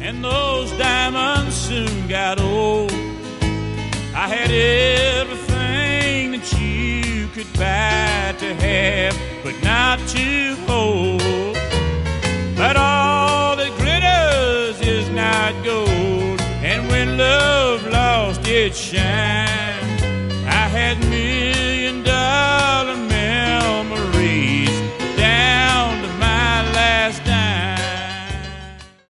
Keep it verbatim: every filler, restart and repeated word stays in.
and those diamonds soon got old. I had everything that you could buy to have, but not to hold. But all that glitters is not gold, and when love lost its shine,